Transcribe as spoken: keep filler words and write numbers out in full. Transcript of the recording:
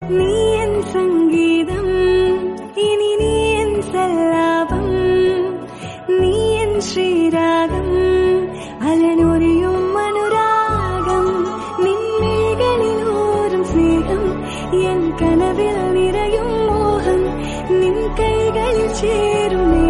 നീ എൻ സംഗീതം, ഇനി നീ എൻ സല്ലാപം, നീ എൻ ശ്രീരാഗം, അലനൊരിയും അനുരാഗം, നിൻമിഴികളിലൂറും സ്നേഹം, എൻ കനവിൽ നിറയും മോഹം, നിൻ കൈകളിൽ ചേരും